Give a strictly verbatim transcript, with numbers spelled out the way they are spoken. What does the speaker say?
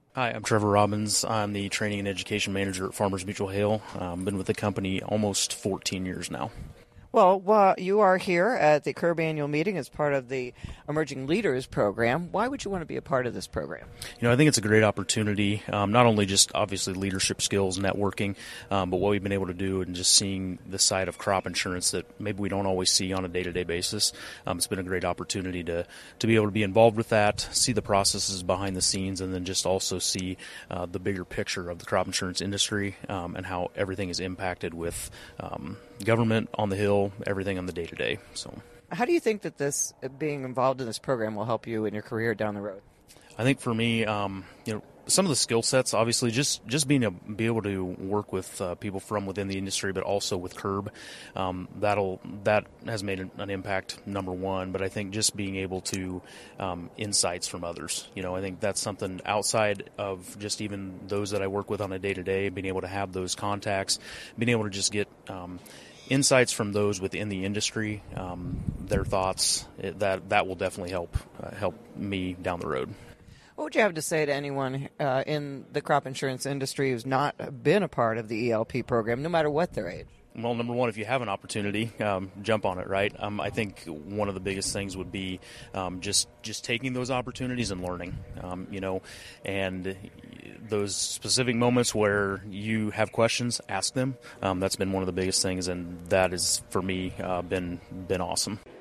Hi, I'm Trevor Robbins. I'm the Training and Education Manager at Farmers Mutual Hail. I've um, been with the company almost fourteen years now. Well, uh, you are here at the C U R B annual meeting as part of the Emerging Leaders program. Why would you want to be a part of this program? You know, I think it's a great opportunity, um, not only just obviously leadership skills, networking, um, but what we've been able to do and just seeing the side of crop insurance that maybe we don't always see on a day-to-day basis. Um, it's been a great opportunity to, to be able to be involved with that, see the processes behind the scenes, and then just also see uh, the bigger picture of the crop insurance industry um, and how everything is impacted with um, government on the Hill, everything on the day-to-day. So, how do you think that this being involved in this program will help you in your career down the road? I think for me, um, you know, some of the skill sets, obviously, just, just being able, be able to work with uh, people from within the industry, but also with C U R B, um, that'll that has made an, an impact. Number one, but I think just being able to um, insights from others. You know, I think that's something outside of just even those that I work with on a day to day. Being able to have those contacts, being able to just get Um, insights from those within the industry, um, their thoughts, it, that that will definitely help uh, help me down the road. What would you have to say to anyone uh, in the crop insurance industry who's not been a part of the E L P program, no matter what their age? Well, number one, if you have an opportunity, um, jump on it, right? Um, I think one of the biggest things would be um, just just taking those opportunities and learning, um, you know, and those specific moments where you have questions, ask them. Um, that's been one of the biggest things, and that has, for me, uh, been been awesome.